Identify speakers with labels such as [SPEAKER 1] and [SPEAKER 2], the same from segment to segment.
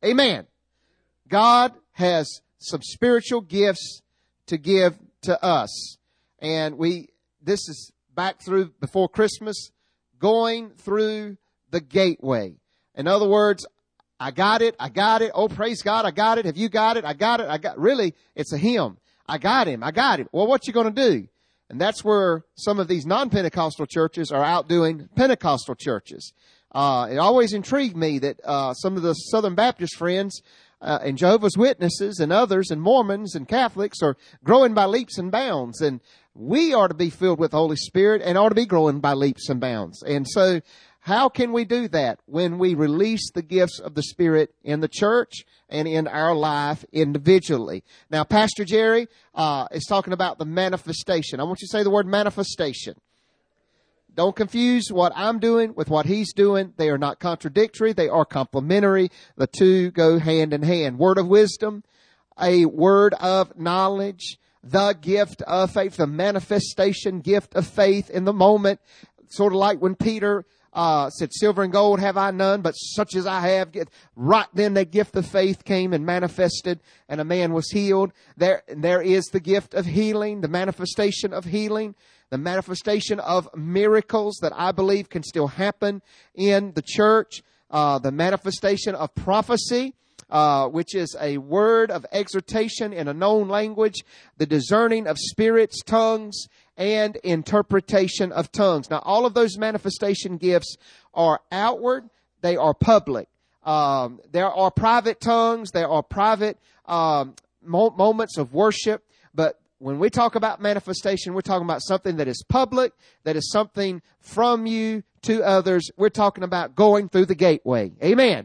[SPEAKER 1] Amen. God has some spiritual gifts to give to us. And this is back through before Christmas, going through the gateway. In other words, I got it. Oh, praise God, I got it. Have you got it? I got it. Really, it's a hymn. I got him. Well, what you going to do? And that's where some of these non-Pentecostal churches are outdoing Pentecostal churches. It always intrigued me that some of the Southern Baptist friends and Jehovah's Witnesses and others and Mormons and Catholics are growing by leaps and bounds. And we are to be filled with the Holy Spirit and ought to be growing by leaps and bounds. And so how can we do that? When we release the gifts of the Spirit in the church and in our life individually. Now, Pastor Jerry is talking about the manifestation. I want you to say the word manifestation. Don't confuse what I'm doing with what he's doing. They are not contradictory. They are complementary. The two go hand in hand. Word of wisdom, a word of knowledge, the gift of faith, the manifestation gift of faith in the moment. Sort of like when Peter said, silver and gold have I none, but such as I have. Right then the gift of faith came and manifested, and a man was healed. There is the gift of healing, the manifestation of healing, the manifestation of miracles that I believe can still happen in the church, the manifestation of prophecy, which is a word of exhortation in a known language, the discerning of spirits, tongues, and interpretation of tongues. Now, all of those manifestation gifts are outward. They are public. There are private tongues. There are private moments of worship. But when we talk about manifestation, we're talking about something that is public, that is something from you to others. We're talking about going through the gateway. Amen.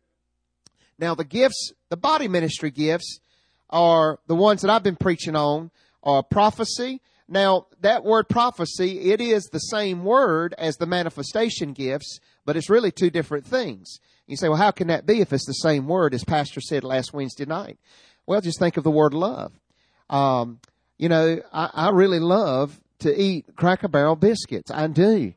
[SPEAKER 1] Now, the gifts, the body ministry gifts, are the ones that I've been preaching on, are prophecy. Now, that word prophecy, it is the same word as the manifestation gifts, but it's really two different things. You say, well, how can that be if it's the same word as Pastor said last Wednesday night? Well, just think of the word love. I really love to eat Cracker Barrel biscuits. I do.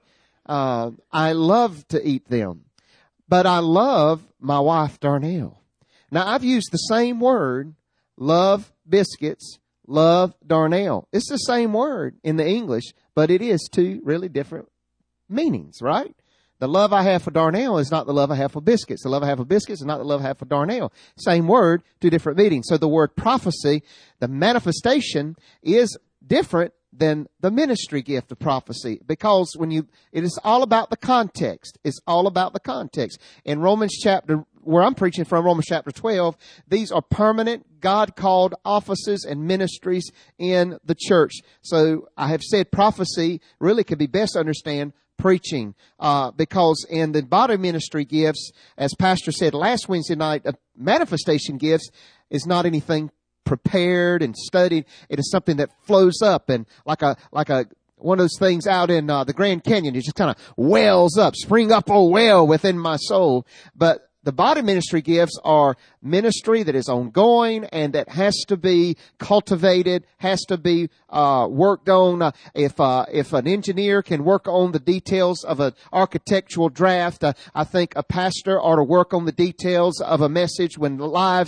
[SPEAKER 1] I love to eat them. But I love my wife, Darnell. Now, I've used the same word, love biscuits, love Darnell. It's the same word in the English, but it is two really different meanings, right? The love I have for Darnell is not the love I have for biscuits. The love I have for biscuits is not the love I have for Darnell. Same word, two different meanings. So the word prophecy, the manifestation, is different than the ministry gift of prophecy, because it is all about the context. It's all about the context. In Romans chapter, where I'm preaching from, Romans chapter 12, these are permanent God-called offices and ministries in the church. So I have said prophecy really could be best understood preaching, because in the body ministry gifts, as Pastor said last Wednesday night, manifestation gifts is not anything prepared and studied. It is something that flows up, and like a one of those things out in the Grand Canyon. It just kind of wells up, spring up a well within my soul. But the body ministry gifts are ministry that is ongoing and that has to be cultivated, has to be worked on. If an engineer can work on the details of an architectural draft, I think a pastor ought to work on the details of a message. When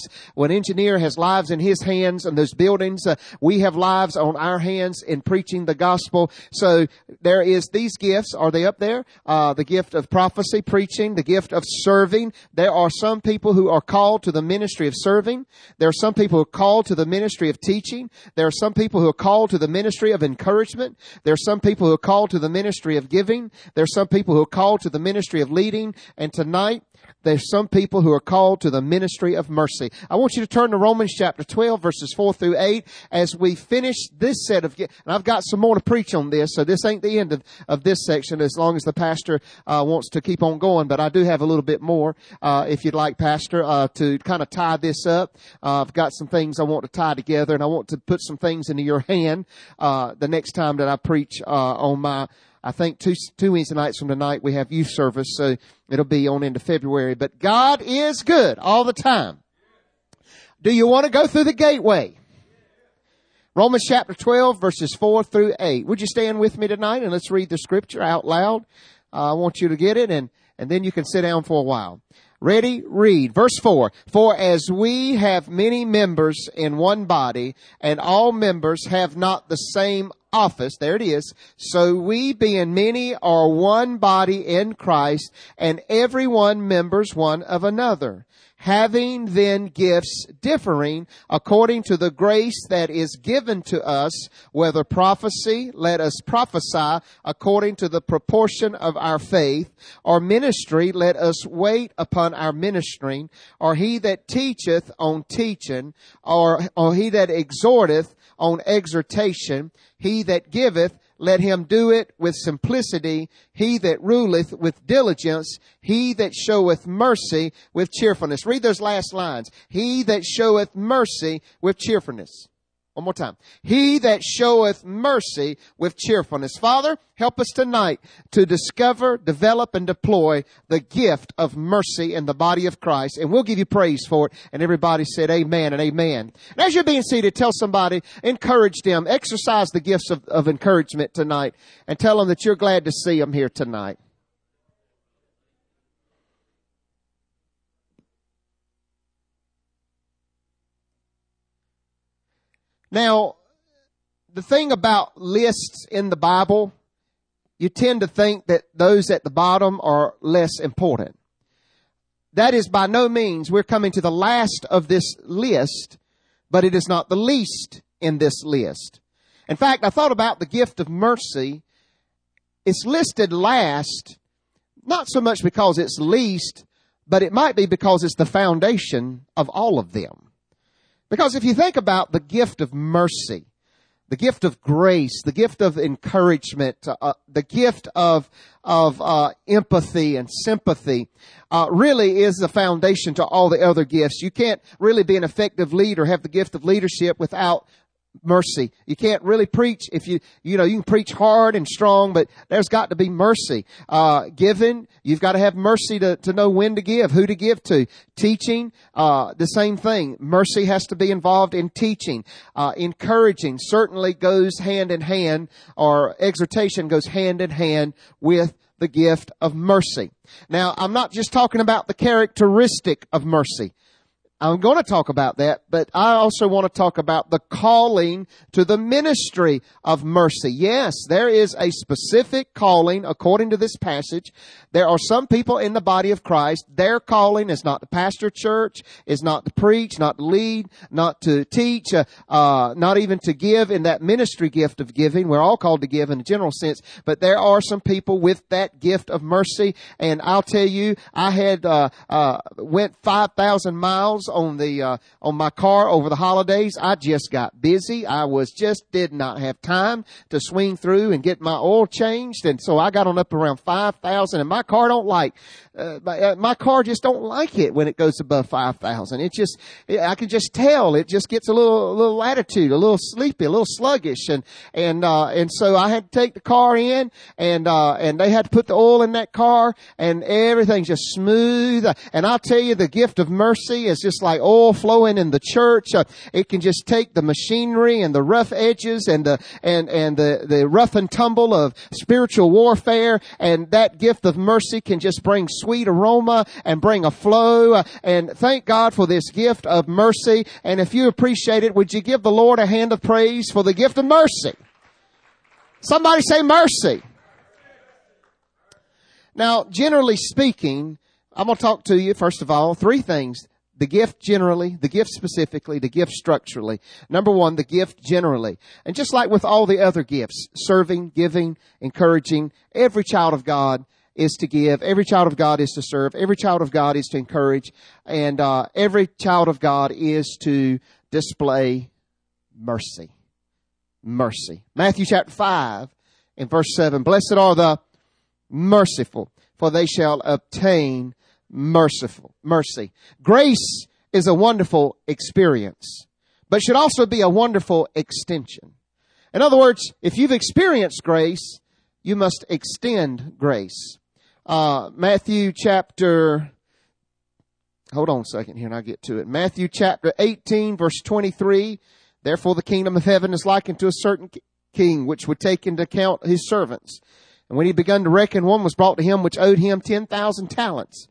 [SPEAKER 1] engineer has lives in his hands and those buildings, we have lives on our hands in preaching the gospel. So there is these gifts. Are they up there? The gift of prophecy, preaching, the gift of serving. There are some people who are called to the ministry of serving. There are some people who are called to the ministry of teaching. There are some people who are called to the ministry of encouragement. There are some people who are called to the ministry of giving. There are some people who are called to the ministry of leading. And tonight, there's some people who are called to the ministry of mercy. I want you to turn to Romans chapter 12, verses 4 through 8, as we finish this set of, and I've got some more to preach on this, so this ain't the end of this section, as long as the pastor wants to keep on going, but I do have a little bit more, if you'd like, Pastor, to kind of tie this up. I've got some things I want to tie together, and I want to put some things into your hand the next time that I preach on my, I think two Wednesday nights from tonight we have youth service, so it'll be on into February. But God is good all the time. Do you want to go through the gateway? Romans chapter 12, verses 4 through 8. Would you stand with me tonight and let's read the scripture out loud? I want you to get it, and then you can sit down for a while. Ready? Read. Verse 4. For as we have many members in one body, and all members have not the same office, there it is, so we being many are one body in Christ, and every one members one of another. Having then gifts differing according to the grace that is given to us, whether prophecy, let us prophesy according to the proportion of our faith, or ministry, let us wait upon our ministering, or he that teacheth on teaching, or he that exhorteth on exhortation, he that giveth, let him do it with simplicity. He that ruleth with diligence. He that showeth mercy with cheerfulness. Read those last lines. He that showeth mercy with cheerfulness. One more time. He that showeth mercy with cheerfulness. Father, help us tonight to discover, develop, and deploy the gift of mercy in the body of Christ. And we'll give you praise for it. And everybody said amen and amen. And as you're being seated, tell somebody, encourage them, exercise the gifts of encouragement tonight, and tell them that you're glad to see them here tonight. Now, the thing about lists in the Bible, you tend to think that those at the bottom are less important. That is by no means, we're coming to the last of this list, but it is not the least in this list. In fact, I thought about the gift of mercy. It's listed last, not so much because it's least, but it might be because it's the foundation of all of them. Because if you think about the gift of mercy, the gift of grace, the gift of encouragement, the gift of empathy and sympathy, really is the foundation to all the other gifts. You can't really be an effective leader, have the gift of leadership without mercy. You can't really preach if you can preach hard and strong, but there's got to be mercy. Giving, you've got to have mercy to know when to give, who to give to. Teaching, the same thing. Mercy has to be involved in teaching. Encouraging certainly goes hand in hand, or exhortation goes hand in hand with the gift of mercy. Now, I'm not just talking about the characteristic of mercy. I'm going to talk about that, but I also want to talk about the calling to the ministry of mercy. Yes, there is a specific calling according to this passage. There are some people in the body of Christ, their calling is not to pastor church, is not to preach, not to lead, not to teach, not even to give in that ministry gift of giving. We're all called to give in a general sense, but there are some people with that gift of mercy. And I'll tell you, I had went 5,000 miles on my car over the holidays. I just got busy. I did not have time to swing through and get my oil changed, and so I got on up around 5,000. And my car my car just don't like it when it goes above 5,000. I can just tell it just gets a little attitude, a little sleepy, a little sluggish, and so I had to take the car in, and they had to put the oil in that car, and everything's just smooth. And I'll tell you, the gift of mercy is just like oil flowing in the church. It can just take the machinery and the rough edges and the rough and tumble of spiritual warfare, and that gift of mercy can just bring sweet aroma and bring a flow. And thank God for this gift of mercy. And if you appreciate it, would you give the Lord a hand of praise for the gift of mercy? Somebody say mercy. Now, generally speaking, I'm going to talk to you, first of all, three things. The gift generally, the gift specifically, the gift structurally. Number one, the gift generally. And just like with all the other gifts, serving, giving, encouraging, every child of God is to give. Every child of God is to serve. Every child of God is to encourage. And every child of God is to display mercy. Mercy. Matthew chapter 5 and verse 7. Blessed are the merciful, for they shall obtain mercy. Grace is a wonderful experience, but should also be a wonderful extension. In other words, if you've experienced grace, you must extend grace. Matthew chapter, hold on a second here and I'll get to it. Matthew chapter 18 verse 23. Therefore the kingdom of heaven is likened to a certain king which would take into account his servants. And when he begun to reckon, one was brought to him which owed him 10,000 talents.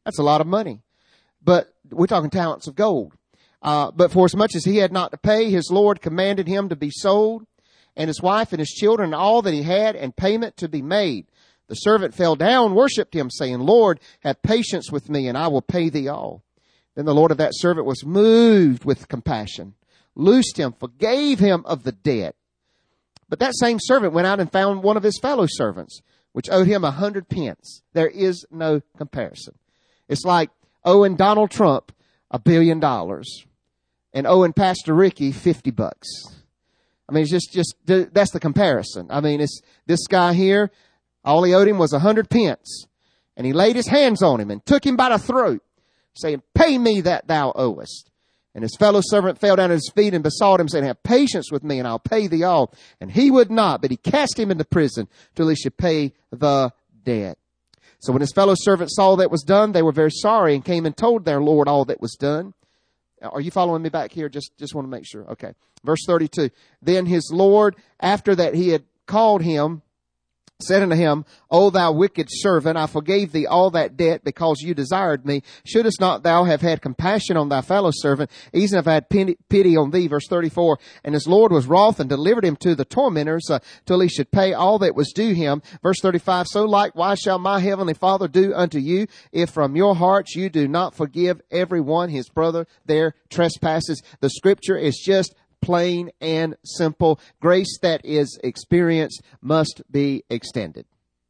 [SPEAKER 1] That's a lot of money. But we're talking talents of gold. But for as much as he had not to pay, his Lord commanded him to be sold, and his wife and his children and all that he had, and payment to be made. The servant fell down, worshipped him, saying, Lord, have patience with me, and I will pay thee all. Then the Lord of that servant was moved with compassion, loosed him, forgave him of the debt. But that same servant went out and found one of his fellow servants, which owed him 100 pence. There is no comparison. It's like owing Donald Trump $1 billion and owing Pastor Ricky $50. I mean, it's just that's the comparison. I mean, it's this guy here, all he owed him was 100 pence. And he laid his hands on him and took him by the throat, saying, pay me that thou owest. And his fellow servant fell down at his feet and besought him, saying, have patience with me, and I'll pay thee all. And he would not, but he cast him into prison till he should pay the debt. So when his fellow servants saw that was done, they were very sorry and came and told their Lord all that was done. Are you following me back here? Just want to make sure. Okay. Verse 32. Then his Lord, after that he had called him, said unto him, O thou wicked servant, I forgave thee all that debt because you desired me. Shouldest not thou have had compassion on thy fellow servant, even if I had pity on thee? Verse 34. And his Lord was wroth and delivered him to the tormentors till he should pay all that was due him. Verse 35. So likewise shall my heavenly Father do unto you, if from your hearts you do not forgive every one his brother their trespasses. The scripture is just plain and simple. Grace that is experienced must be extended.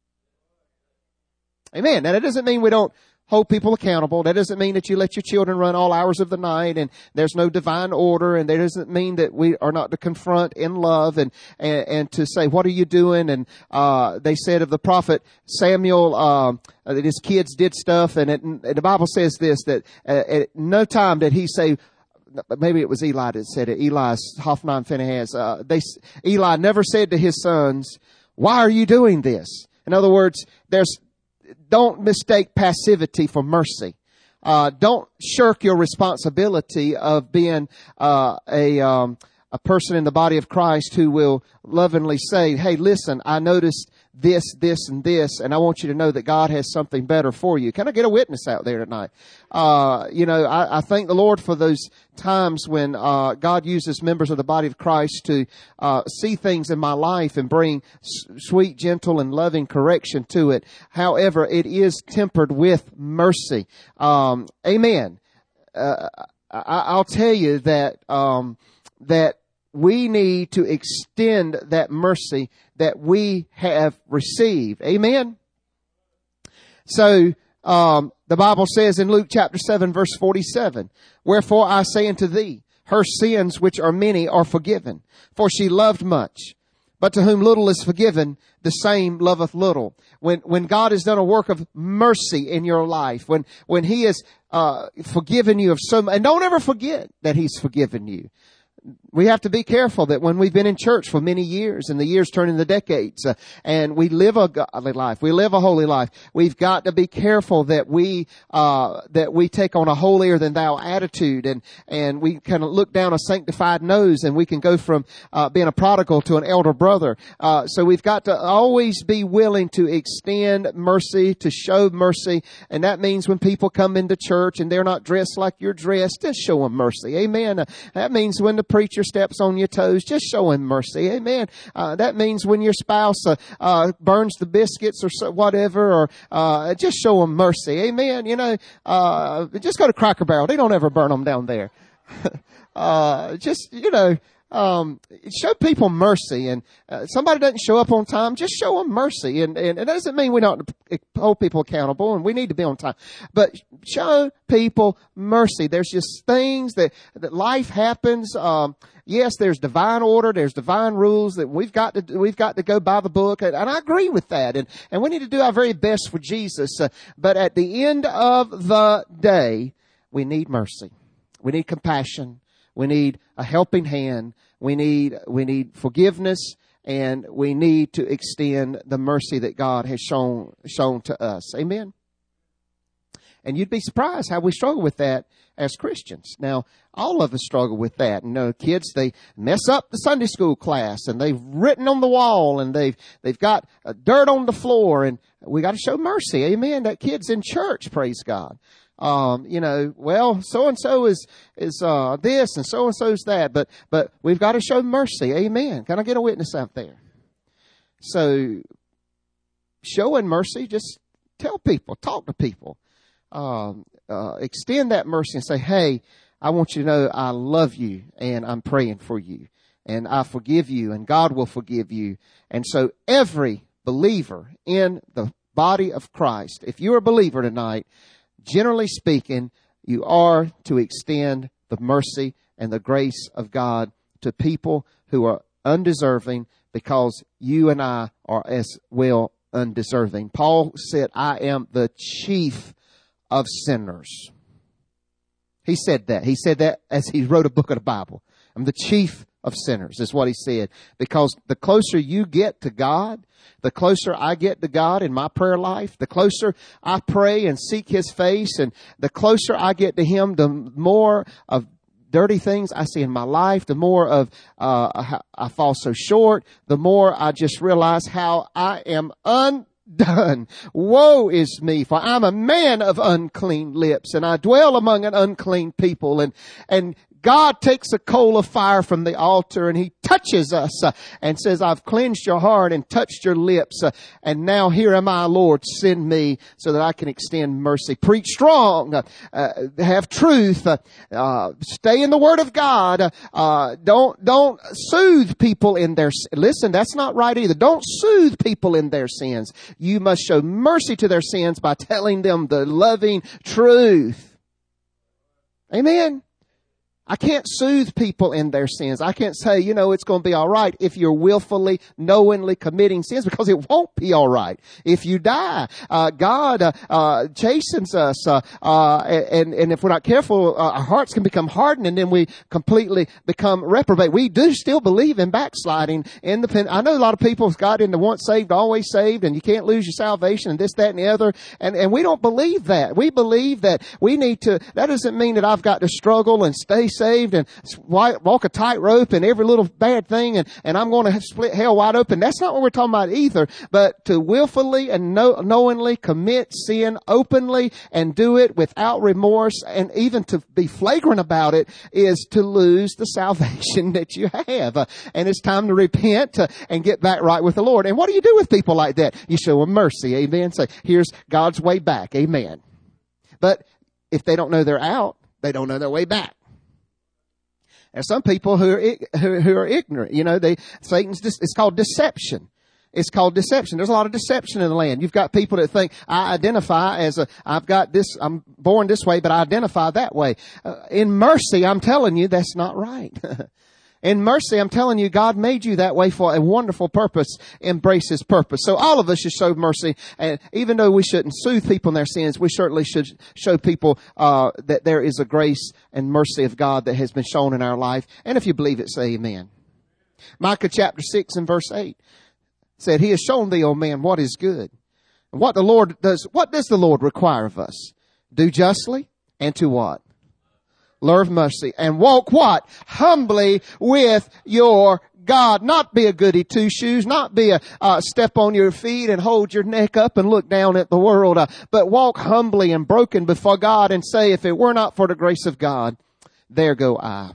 [SPEAKER 1] Amen. Now, that doesn't mean we don't hold people accountable. That doesn't mean that you let your children run all hours of the night and there's no divine order. And that doesn't mean that we are not to confront in love and to say, what are you doing? And they said of the prophet Samuel that his kids did stuff. And the Bible says this, that at no time did he say, maybe it was Eli that said it. Eli's Hophni and Phinehas. Eli never said to his sons, "Why are you doing this?" In other words, don't mistake passivity for mercy. Don't shirk your responsibility of being a person in the body of Christ who will lovingly say, "Hey, listen, I noticed this, and this, and I want you to know that God has something better for you." Can I get a witness out there tonight? I thank the Lord for those times when God uses members of the body of Christ to see things in my life and bring sweet, gentle, and loving correction to it. However, it is tempered with mercy. Amen. I'll tell you that that we need to extend that mercy that we have received. Amen. So, the Bible says in Luke chapter 7 verse 47, wherefore I say unto thee, her sins which are many are forgiven, for she loved much. But to whom little is forgiven, the same loveth little. When God has done a work of mercy in your life, when He has forgiven you of so much, and don't ever forget that He's forgiven you. We have to be careful that when we've been in church for many years and the years turn into decades and we live a godly life, we live a holy life, we've got to be careful that we take on a holier than thou attitude and we kind of look down a sanctified nose and we can go from being a prodigal to an elder brother. So we've got to always be willing to extend mercy, to show mercy. And that means when people come into church and they're not dressed like you're dressed, just show them mercy. Amen. That means when the preacher steps on your toes, just show him mercy. Amen. That means when your spouse burns the biscuits or whatever, or just show him mercy. Amen. Just go to Cracker Barrel. They don't ever burn them down there. Show people mercy. And somebody doesn't show up on time, just show them mercy. And it doesn't mean we don't hold people accountable, and we need to be on time. But show people mercy. There's just things that life happens. Yes, there's divine order, there's divine rules that we've got to go by the book, and I agree with that. And we need to do our very best for Jesus. But at the end of the day, we need mercy. We need compassion. We need a helping hand. We need forgiveness, and we need to extend the mercy that God has shown to us. Amen. And you'd be surprised how we struggle with that as Christians. Now, all of us struggle with that. Kids, they mess up the Sunday school class, and they've written on the wall, and they've got dirt on the floor, and we got to show mercy. Amen. That kid's in church, praise God. So-and-so is this and so-and-so's that, but we've got to show mercy. Amen. Can I get a witness out there? So, showing mercy, just tell people, talk to people, extend that mercy and say, hey, I want you to know I love you and I'm praying for you and I forgive you and God will forgive you. And so every believer in the body of Christ, if you're a believer tonight, generally speaking, you are to extend the mercy and the grace of God to people who are undeserving, because you and I are as well undeserving. Paul said, I am the chief of sinners. He said that. He said that as he wrote a book of the Bible. I'm the chief of sinners, is what he said. Because the closer you get to God, the closer I get to God in my prayer life, the closer I pray and seek His face, and the closer I get to Him, the more of dirty things I see in my life, the more of I fall so short, the more I just realize how I am undone. Woe is me, for I'm a man of unclean lips, and I dwell among an unclean people. And God takes a coal of fire from the altar and He touches us and says, I've cleansed your heart and touched your lips. And now here am I, Lord, send me so that I can extend mercy. Preach strong, have truth, stay in the Word of God. Don't soothe people in their, listen, that's not right either. Don't soothe people in their sins. You must show mercy to their sins by telling them the loving truth. Amen. I can't soothe people in their sins. I can't say, it's going to be all right if you're willfully, knowingly committing sins, because it won't be all right if you die. God chastens us, and if we're not careful, our hearts can become hardened, and then we completely become reprobate. We do still believe in backsliding. I know a lot of people have got into once saved, always saved, and you can't lose your salvation, and this, that, and the other. And we don't believe that. We believe that we need to. That doesn't mean that I've got to struggle and stay saved and walk a tightrope and every little bad thing and I'm going to split hell wide open. That's not what we're talking about either. But to willfully and knowingly commit sin openly and do it without remorse, and even to be flagrant about it, is to lose the salvation that you have. And it's time to repent and get back right with the Lord. And what do you do with people like that? You show them mercy. Amen. Say, here's God's way back. Amen. But if they don't know they're out, they don't know their way back. There's some people who are ignorant. It's called deception. It's called deception. There's a lot of deception in the land. You've got people that think, I identify as I've got this, I'm born this way, but I identify that way. In mercy, I'm telling you, that's not right. In mercy, I'm telling you, God made you that way for a wonderful purpose. Embrace His purpose. So all of us should show mercy. And even though we shouldn't soothe people in their sins, we certainly should show people that there is a grace and mercy of God that has been shown in our life. And if you believe it, say amen. Micah chapter 6 and verse 8 said, He has shown thee, O man, what is good. And what does the Lord require of us? Do justly and to what? Love mercy, and walk what? Humbly with your God. Not be a goody two-shoes, not be a step on your feet and hold your neck up and look down at the world, but walk humbly and broken before God and say, if it were not for the grace of God, there go I.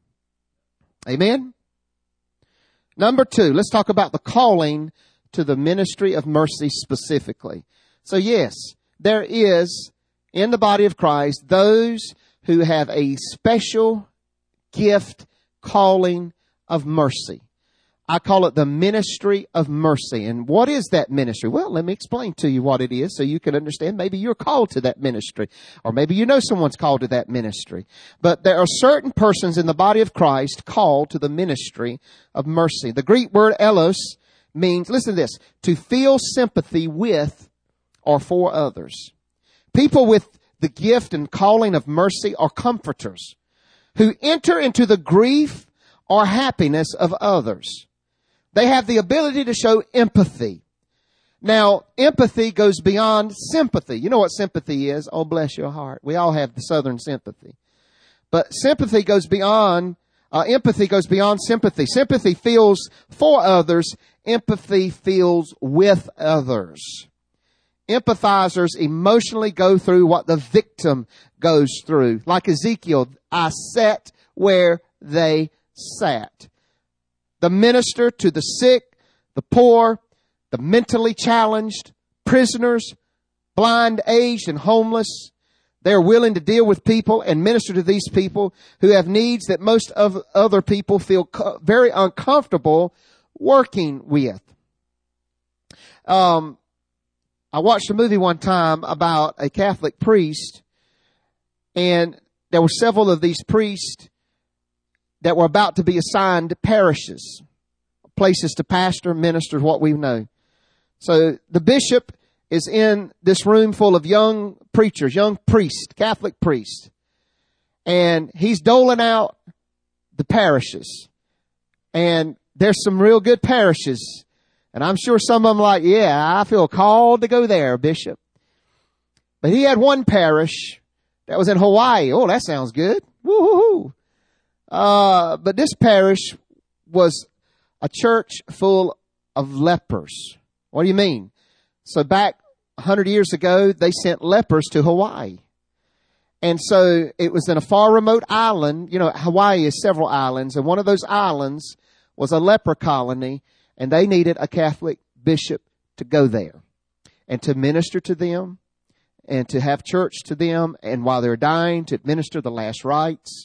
[SPEAKER 1] Amen? Number 2, let's talk about the calling to the ministry of mercy specifically. So yes, there is in the body of Christ those who have a special gift calling of mercy. I call it the ministry of mercy. And what is that ministry? Well, let me explain to you what it is so you can understand. Maybe you're called to that ministry, or maybe you know someone's called to that ministry. But there are certain persons in the body of Christ called to the ministry of mercy. The Greek word elos means, listen to this, to feel sympathy with or for others. People with the gift and calling of mercy are comforters who enter into the grief or happiness of others. They have the ability to show empathy. Now, empathy goes beyond sympathy. You know what sympathy is? Oh, bless your heart. We all have the Southern sympathy. But empathy goes beyond sympathy. Sympathy feels for others. Empathy feels with others. Empathizers emotionally go through what the victim goes through. Like Ezekiel, I sat where they sat. The minister to the sick, the poor, the mentally challenged, prisoners, blind, aged, and homeless. They're willing to deal with people and minister to these people who have needs that most of other people feel very uncomfortable working with. I watched a movie one time about a Catholic priest, and there were several of these priests that were about to be assigned parishes, places to pastor, minister, what we know. So the bishop is in this room full of young preachers, young priests, Catholic priests, and he's doling out the parishes. And there's some real good parishes. And I'm sure some of them like, yeah, I feel called to go there, Bishop. But he had one parish that was in Hawaii. Oh, that sounds good. Woo-hoo-hoo. But this parish was a church full of lepers. What do you mean? So back 100 years ago, they sent lepers to Hawaii. And so it was in a far remote island. You know, Hawaii is several islands, and one of those islands was a leper colony. And they needed a Catholic bishop to go there and to minister to them and to have church to them. And while they're dying, to administer the last rites.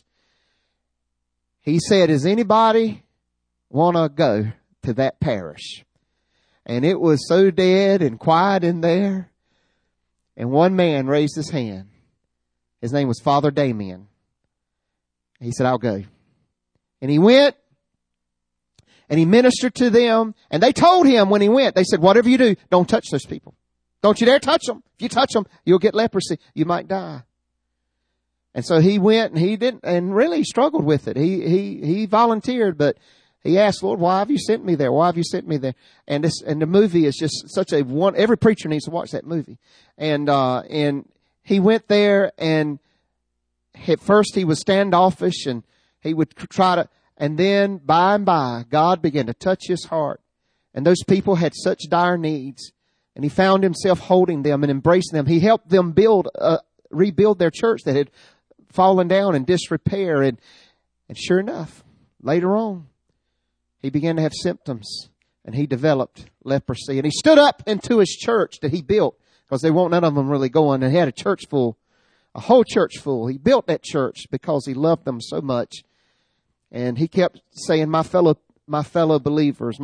[SPEAKER 1] He said, does anybody want to go to that parish? And it was so dead and quiet in there. And one man raised his hand. His name was Father Damien. He said, I'll go. And he went. And he ministered to them. And they told him when he went, they said, whatever you do, don't touch those people. Don't you dare touch them. If you touch them, you'll get leprosy. You might die. And so he went and he didn't, and really struggled with it. He volunteered, but he asked, Lord, why have you sent me there? Why have you sent me there? And the movie is just such a one, every preacher needs to watch that movie. And he went there, and at first he was standoffish, and he would try to, and then by and by, God began to touch his heart. And those people had such dire needs. And he found himself holding them and embracing them. He helped them rebuild their church that had fallen down in disrepair. And sure enough, later on, he began to have symptoms. And he developed leprosy. And he stood up into his church that he built, because they won't none of them really going. And he had a whole church full. He built that church because he loved them so much. And he kept saying, my fellow believers.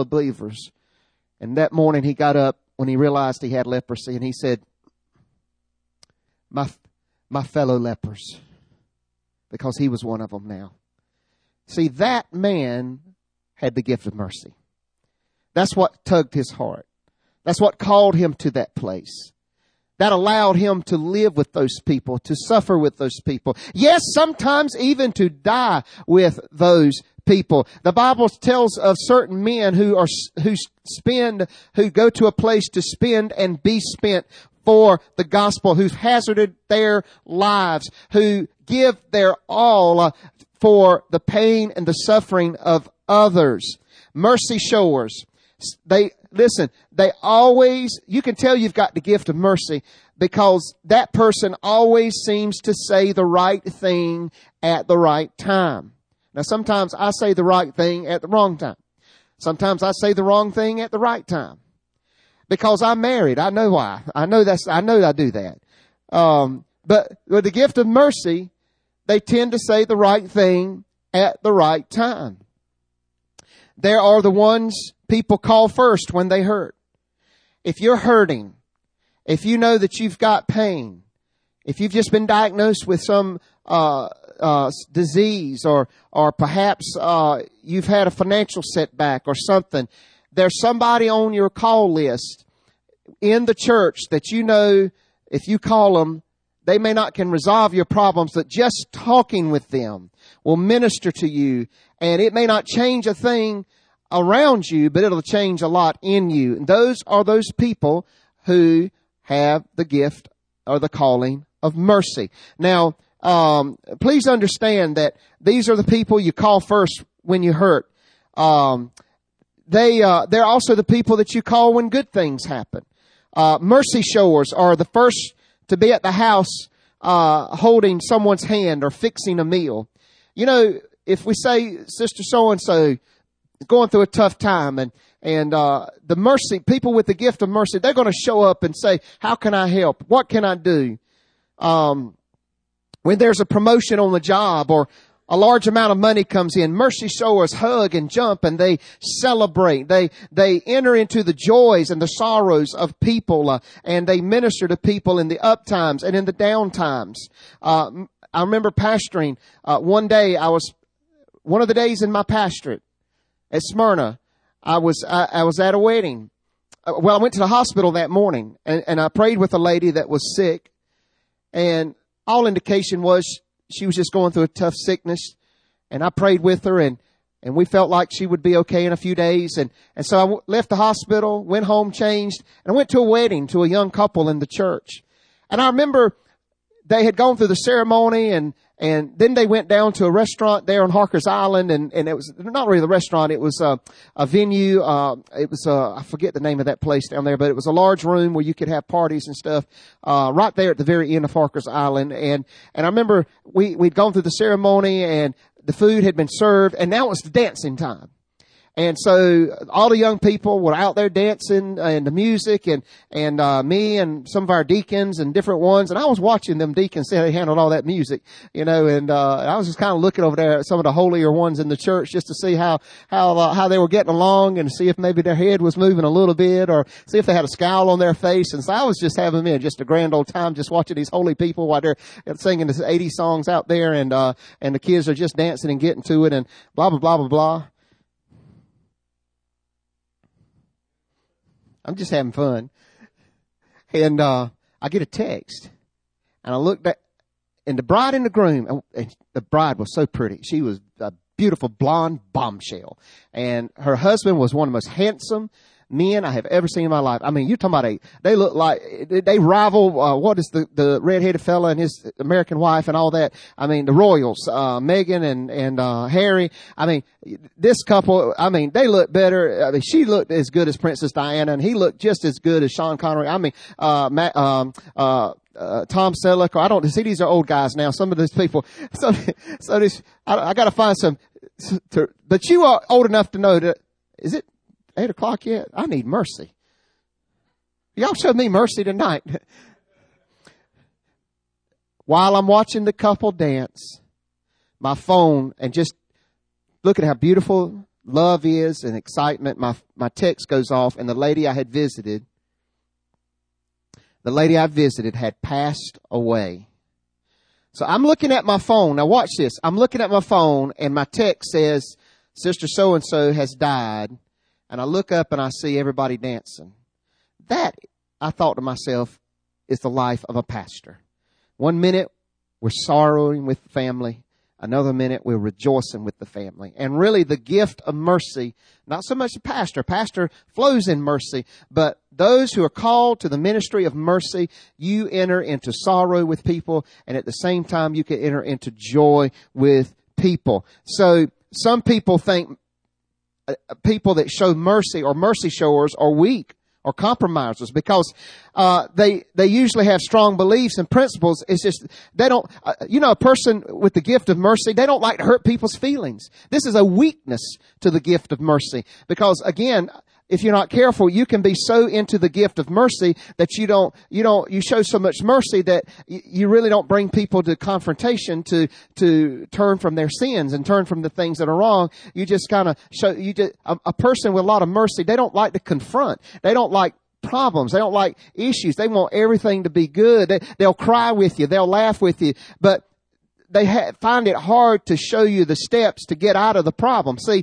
[SPEAKER 1] And that morning he got up when he realized he had leprosy, and he said, my fellow lepers, because he was one of them now. See, that man had the gift of mercy. That's what tugged his heart. That's what called him to that place. That allowed him to live with those people, to suffer with those people. Yes, sometimes even to die with those people. The Bible tells of certain men who go to a place to spend and be spent for the gospel, who've hazarded their lives, who give their all for the pain and the suffering of others. Mercy showers. You can tell you've got the gift of mercy because that person always seems to say the right thing at the right time. Now, sometimes I say the right thing at the wrong time. Sometimes I say the wrong thing at the right time. Because I'm married. I know why. I know I do that. But with the gift of mercy, they tend to say the right thing at the right time. There are the ones people call first when they hurt. If you're hurting, if you know that you've got pain, if you've just been diagnosed with some disease, or perhaps you've had a financial setback or something, there's somebody on your call list in the church that you know if you call them, they may not can resolve your problems, but just talking with them will minister to you. And it may not change a thing around you, but it'll change a lot in you. And those are those people who have the gift or the calling of mercy. Now, please understand that these are the people you call first when you hurt. They're also the people that you call when good things happen. Mercy showers are the first to be at the house, holding someone's hand or fixing a meal. You know, if we say Sister so-and-so is going through a tough time and the mercy, people with the gift of mercy, they're going to show up and say, how can I help? What can I do? When there's a promotion on the job or a large amount of money comes in, mercy showers hug and jump and they celebrate. They enter into the joys and the sorrows of people, and they minister to people in the up times and in the down times. I remember pastoring, one day one of the days in my pastorate at Smyrna, I was at a wedding. Well, I went to the hospital that morning and I prayed with a lady that was sick, and all indication was she was just going through a tough sickness, and I prayed with her and we felt like she would be okay in a few days. And so I left the hospital, went home, changed, and I went to a wedding to a young couple in the church. And I remember they had gone through the ceremony and then they went down to a restaurant there on Harker's Island, and it was not really the restaurant, it was a venue, it was I forget the name of that place down there, but it was a large room where you could have parties and stuff, right there at the very end of Harker's Island. And I remember we'd gone through the ceremony and the food had been served, and now it was the dancing time. And so all the young people were out there dancing and the music and me and some of our deacons and different ones. And I was watching them deacons say they handled all that music, and I was just kind of looking over there at some of the holier ones in the church just to see how they were getting along and see if maybe their head was moving a little bit or see if they had a scowl on their face. And so I was just having just a grand old time just watching these holy people while they're singing the 80 songs out there and the kids are just dancing and getting to it and blah, blah, blah, blah, blah. I'm just having fun. And I get a text. And I looked at, and the bride and the groom, and the bride was so pretty. She was a beautiful blonde bombshell. And her husband was one of the most handsome men I have ever seen in my life. I mean, you're talking about they look like, they rival, what is the redheaded fella and his American wife and all that. I mean, the royals, Meghan and Harry. I mean, this couple, I mean, they look better. I mean, she looked as good as Princess Diana and he looked just as good as Sean Connery. I mean, Tom Selleck, or I don't see, these are old guys now. Some of these people, I got to find some, but you are old enough to know that, is it 8 o'clock yet? I need mercy. Y'all show me mercy tonight. While I'm watching the couple dance, my phone, and just look at how beautiful love is and excitement, my text goes off, and the lady I visited had passed away. So I'm looking at my phone. Now watch this. I'm looking at my phone, and my text says, Sister so-and-so has died. And I look up and I see everybody dancing. That, I thought to myself, is the life of a pastor. 1 minute, we're sorrowing with the family. Another minute, we're rejoicing with the family. And really, the gift of mercy, not so much the pastor. Pastor flows in mercy. But those who are called to the ministry of mercy, you enter into sorrow with people. And at the same time, you can enter into joy with people. So, some people think people that show mercy or mercy showers are weak or compromisers because they usually have strong beliefs and principles. It's just they don't a person with the gift of mercy, they don't like to hurt people's feelings. This is a weakness to the gift of mercy because, again, if you're not careful, you can be so into the gift of mercy that you show so much mercy that you really don't bring people to confrontation to turn from their sins and turn from the things that are wrong. You just kind of show, a person with a lot of mercy, they don't like to confront. They don't like problems. They don't like issues. They want everything to be good. They'll cry with you. They'll laugh with you. But they find it hard to show you the steps to get out of the problem. See,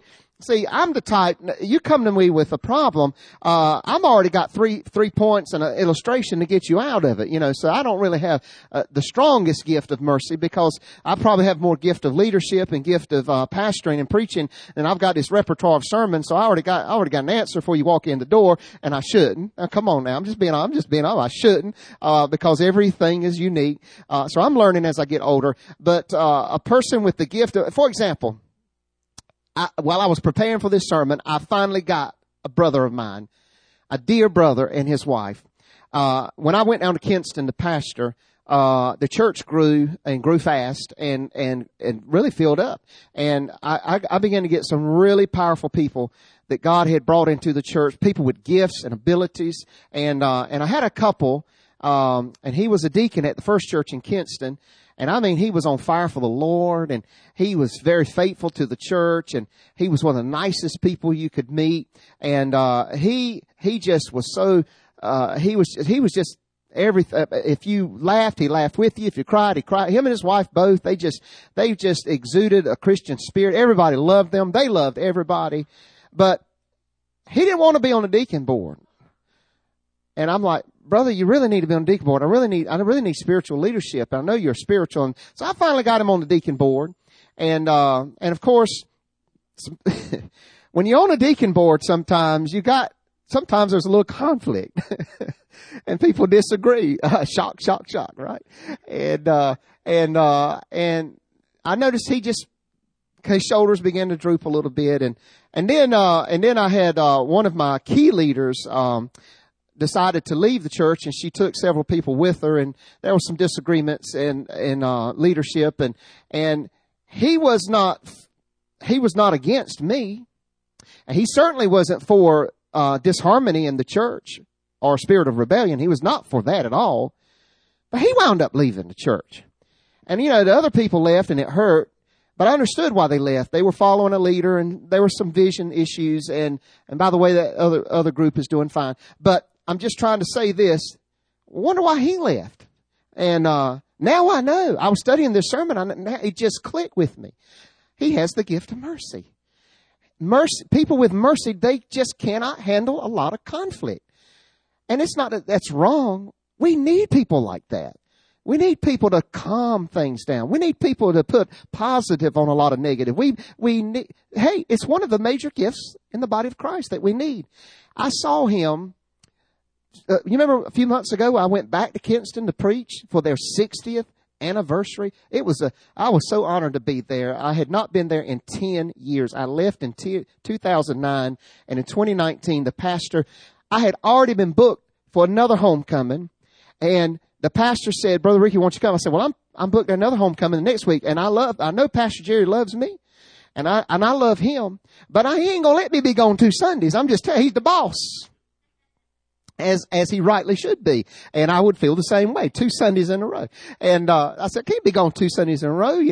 [SPEAKER 1] See, I'm the type, you come to me with a problem, I'm already got three points and an illustration to get you out of it, so I don't really have the strongest gift of mercy, because I probably have more gift of leadership and gift of pastoring and preaching, and I've got this repertoire of sermons, so I already got an answer before you walk in the door, and I shouldn't. Now, come on now, I'm just being honest, I shouldn't, because everything is unique. So I'm learning as I get older, but a person with the gift of, for example, while I was preparing for this sermon, I finally got a brother of mine, a dear brother and his wife. When I went down to Kinston to pastor, the church grew fast and really filled up. And I began to get some really powerful people that God had brought into the church, people with gifts and abilities. And I had a couple, and he was a deacon at the First Church in Kinston. And I mean, he was on fire for the Lord, and he was very faithful to the church, and he was one of the nicest people you could meet. And he just was so he was just everything. If you laughed, he laughed with you. If you cried, he cried. Him and his wife both, they just exuded a Christian spirit. Everybody loved them. They loved everybody. But he didn't want to be on the deacon board. And I'm like, brother, you really need to be on the deacon board. I really need spiritual leadership. I know you're spiritual. And so I finally got him on the deacon board. And of course, when you're on a deacon board, sometimes there's a little conflict and people disagree. Shock, right? And I noticed his shoulders began to droop a little bit. And then I had, one of my key leaders, decided to leave the church, and she took several people with her, and there were some disagreements in leadership, and he was not against me, and he certainly wasn't for disharmony in the church or spirit of rebellion. He was not for that at all, but he wound up leaving the church. And the other people left, and it hurt, but I understood why they left. They were following a leader, and there were some vision issues, and by the way, that other group is doing fine. But I'm just trying to say this. I wonder why he left. And now I know. I was studying this sermon, and it just clicked with me. He has the gift of mercy. Mercy. People with mercy, they just cannot handle a lot of conflict. And it's not that that's wrong. We need people like that. We need people to calm things down. We need people to put positive on a lot of negative. We need, hey, it's one of the major gifts in the body of Christ that we need. I saw him. You remember a few months ago, I went back to Kinston to preach for their 60th anniversary. I was so honored to be there. I had not been there in 10 years. I left in 2009, and in 2019, the pastor, I had already been booked for another homecoming, and the pastor said, Brother Ricky, won't you come? I said, well, I'm booked at another homecoming next week, and I know Pastor Jerry loves me, and I love him, but he ain't gonna let me be gone 2 Sundays. I'm just telling you, he's the boss. As he rightly should be. And I would feel the same way, 2 Sundays in a row. And, I said, can't be gone 2 Sundays in a row,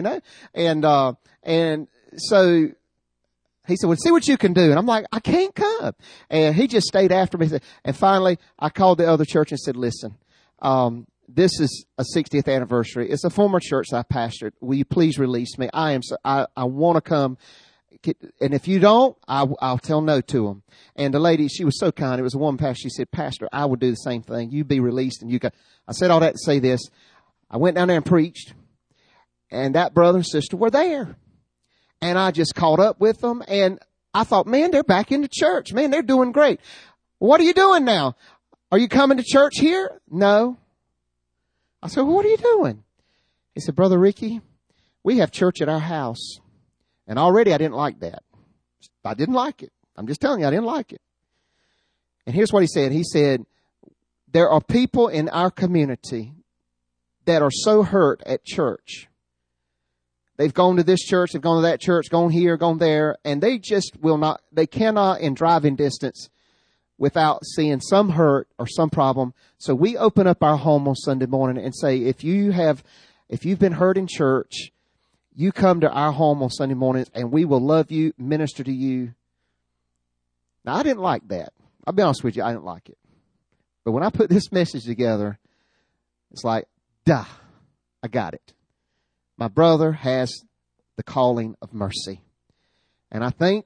[SPEAKER 1] And so he said, well, see what you can do. And I'm like, I can't come. And he just stayed after me. And finally, I called the other church and said, listen, this is a 60th anniversary. It's a former church that I pastored. Will you please release me? I want to come. And if you don't, I'll tell no to them. And the lady, she was so kind. It was a woman pastor. She said, Pastor, I would do the same thing. You be released and you got. I said all that to say this. I went down there and preached, and that brother and sister were there. And I just caught up with them, and I thought, man, they're back in the church. Man, they're doing great. What are you doing now? Are you coming to church here? No. I said, well, what are you doing? He said, Brother Ricky, we have church at our house. And already I didn't like that. I didn't like it. I'm just telling you, I didn't like it. And here's what he said. He said, there are people in our community that are so hurt at church. They've gone to this church, they've gone to that church, gone here, gone there, and they just they cannot in driving distance without seeing some hurt or some problem. So we open up our home on Sunday morning and say, if you've been hurt in church, you come to our home on Sunday mornings and we will love you, minister to you. Now, I didn't like that. I'll be honest with you, I didn't like it. But when I put this message together, it's like, duh, I got it. My brother has the calling of mercy. And I think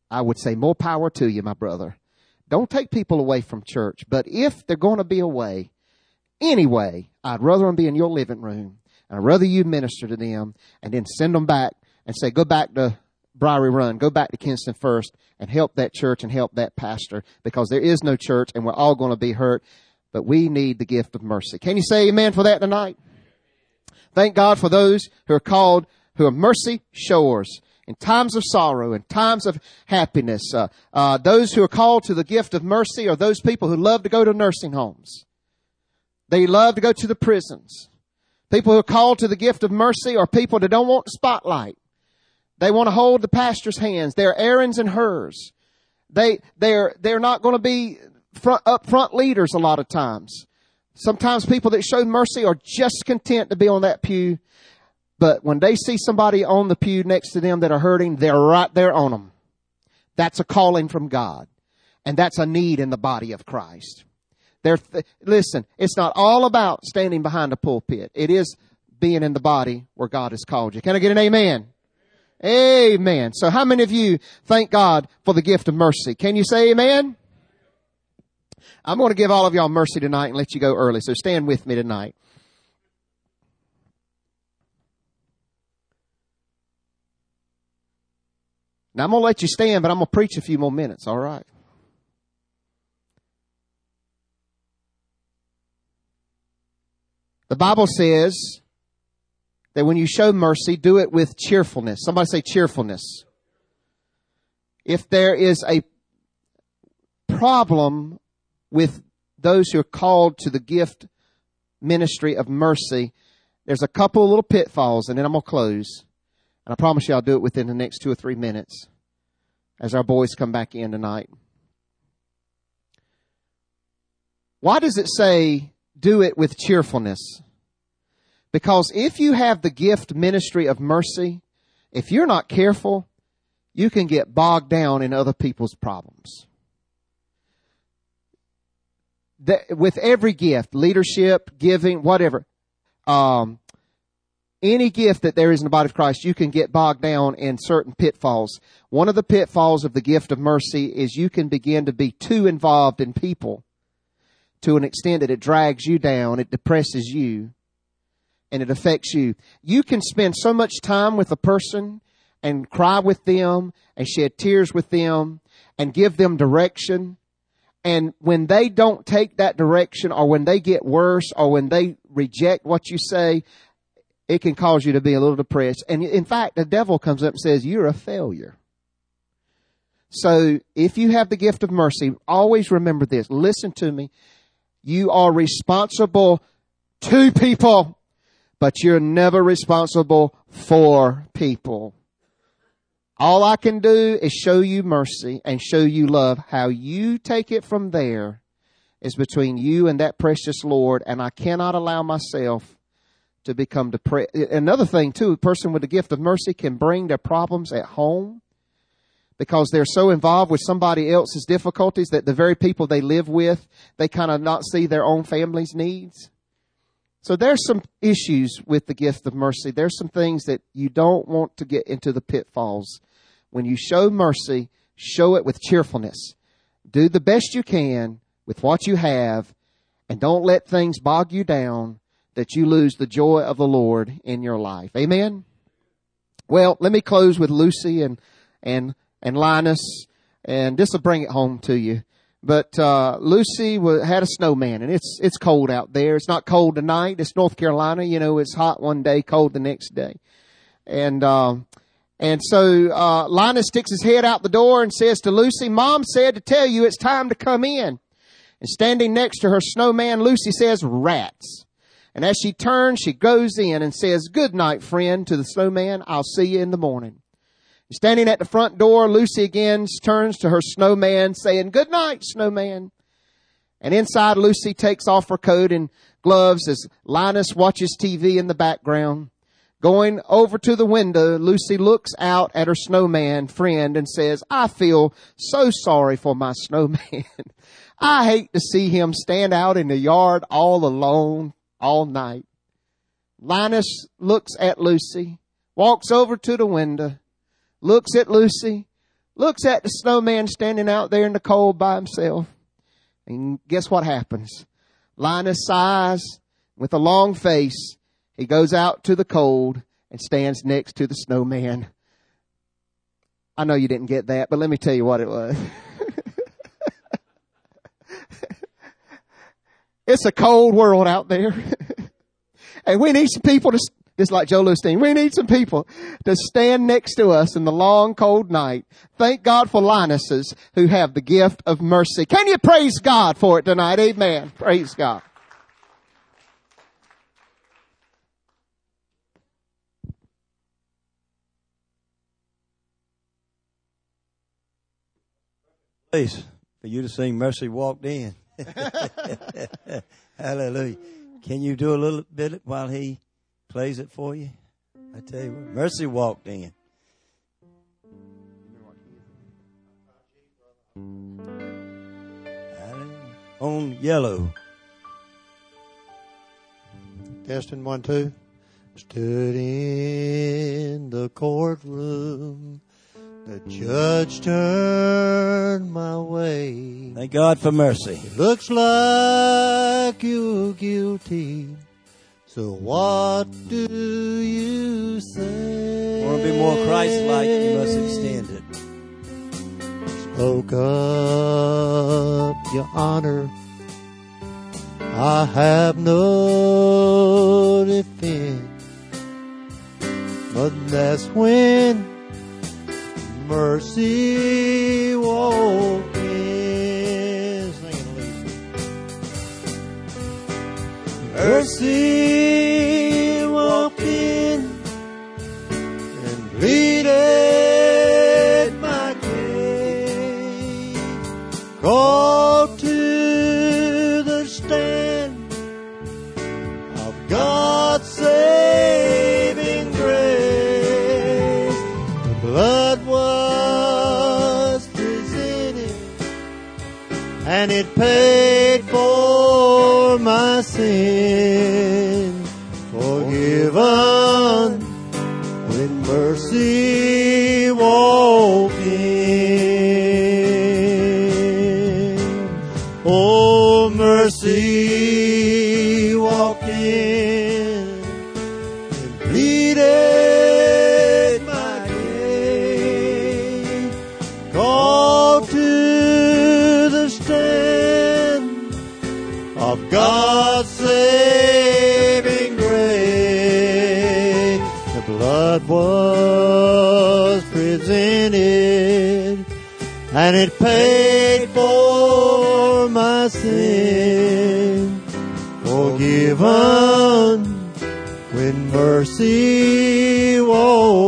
[SPEAKER 1] I would say more power to you, my brother. Don't take people away from church. But if they're going to be away, anyway, I'd rather them be in your living room. And I'd rather you minister to them and then send them back and say, go back to Briary Run, go back to Kinston First and help that church and help that pastor, because there is no church and we're all going to be hurt. But we need the gift of mercy. Can you say amen for that tonight? Thank God for those who are called, who are mercy showers in times of sorrow, in times of happiness. Those who are called to the gift of mercy are those people who love to go to nursing homes. They love to go to the prisons. People who are called to the gift of mercy are people that don't want the spotlight. They want to hold the pastor's hands. They're Aaron's and hers. They're not going to be up front leaders a lot of times. Sometimes people that show mercy are just content to be on that pew. But when they see somebody on the pew next to them that are hurting, they're right there on them. That's a calling from God. And that's a need in the body of Christ. Listen, it's not all about standing behind a pulpit. It is being in the body where God has called you. Can I get an amen? Amen. So how many of you thank God for the gift of mercy? Can you say amen? I'm going to give all of y'all mercy tonight and let you go early. So stand with me tonight. Now I'm going to let you stand, but I'm going to preach a few more minutes. All right. The Bible says that when you show mercy, do it with cheerfulness. Somebody say cheerfulness. If there is a problem with those who are called to the gift ministry of mercy, there's a couple of little pitfalls, and then I'm going to close. And I promise you I'll do it within the next 2 or 3 minutes as our boys come back in tonight. Why does it say do it with cheerfulness? Because if you have the gift ministry of mercy, if you're not careful, you can get bogged down in other people's problems. With every gift, leadership, giving, whatever, any gift that there is in the body of Christ, you can get bogged down in certain pitfalls. One of the pitfalls of the gift of mercy is you can begin to be too involved in people to an extent that it drags you down, it depresses you, and it affects you. You can spend so much time with a person and cry with them and shed tears with them and give them direction. And when they don't take that direction, or when they get worse, or when they reject what you say, it can cause you to be a little depressed. And in fact, the devil comes up and says, you're a failure. So if you have the gift of mercy, always remember this. Listen to me. You are responsible to people, but you're never responsible for people. All I can do is show you mercy and show you love. How you take it from there is between you and that precious Lord, and I cannot allow myself to become depressed. Another thing, too, a person with the gift of mercy can bring their problems at home because they're so involved with somebody else's difficulties that the very people they live with, they kind of not see their own family's needs. So there's some issues with the gift of mercy. There's some things that you don't want to get into the pitfalls. When you show mercy, show it with cheerfulness. Do the best you can with what you have, and don't let things bog you down that you lose the joy of the Lord in your life. Amen? Well, let me close with Lucy and Linus, and this will bring it home to you. But Lucy had a snowman, and it's cold out there. It's not cold tonight. It's North Carolina. You know, it's hot one day, cold the next day. And so Linus sticks his head out the door and says to Lucy, Mom said to tell you it's time to come in. And standing next to her snowman, Lucy says, rats. And as she turns, she goes in and says, good night, friend, to the snowman. I'll see you in the morning. Standing at the front door, Lucy again turns to her snowman saying, good night, snowman. And inside, Lucy takes off her coat and gloves as Linus watches TV in the background. Going over to the window, Lucy looks out at her snowman friend and says, I feel so sorry for my snowman. I hate to see him stand out in the yard all alone all night. Linus looks at Lucy, walks over to the window, looks at Lucy, looks at the snowman standing out there in the cold by himself. And guess what happens? Linus sighs with a long face. He goes out to the cold and stands next to the snowman. I know you didn't get that, but let me tell you what it was. It's a cold world out there. And we need some people to, just like Joe Lusteen, we need some people to stand next to us in the long, cold night. Thank God for Linuses who have the gift of mercy. Can you praise God for it tonight? Amen. Praise God.
[SPEAKER 2] Please, for you to sing Mercy Walked In. Hallelujah. Can you do a little bit while he plays it for you? I tell you what, Mercy Walked In. On yellow.
[SPEAKER 3] Testing 1, 2. Stood in the courtroom. The judge turned my way.
[SPEAKER 2] Thank God for mercy.
[SPEAKER 3] It looks like you're guilty. So what do you say?
[SPEAKER 2] Want to be more Christ-like, you must extend it.
[SPEAKER 3] Spoke up, Your Honor. I have no defense. But that's when mercy walked in. Sing it, Lisa. Mercy walked in and pleaded my case. Called to the stand of God's saving grace. The blood was presented and it paid for my sin. Forgiven when mercy walked in. Oh, mercy walked in and pleaded my case. Called to the stand of God's saving grace. The blood was presented and it paid for my sin. Forgiven when mercy walked